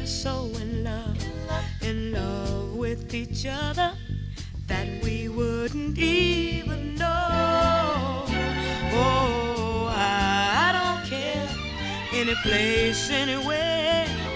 so in love with each other that we wouldn't even know. Oh, I don't care, any place, anywhere.